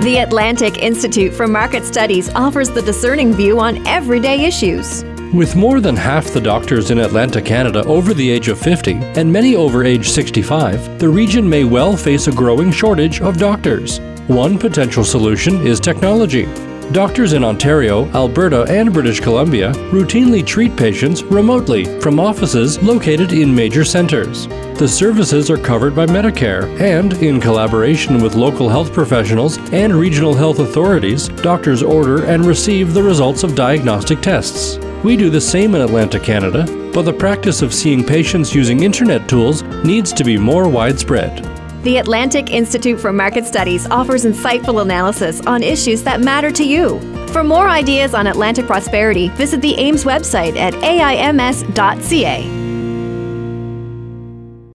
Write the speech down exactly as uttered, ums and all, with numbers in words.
The Atlantic Institute for Market Studies offers the discerning view on everyday issues. With more than half the doctors in Atlantic Canada over the age of fifty and many over age sixty-five, the region may well face a growing shortage of doctors. One potential solution is technology. Doctors in Ontario, Alberta, and British Columbia routinely treat patients remotely from offices located in major centres. The services are covered by Medicare, and in collaboration with local health professionals and regional health authorities, doctors order and receive the results of diagnostic tests. We do the same in Atlantic Canada, but the practice of seeing patients using internet tools needs to be more widespread. The Atlantic Institute for Market Studies offers insightful analysis on issues that matter to you. For more ideas on Atlantic prosperity, visit the A I M S website at A I M S dot C A.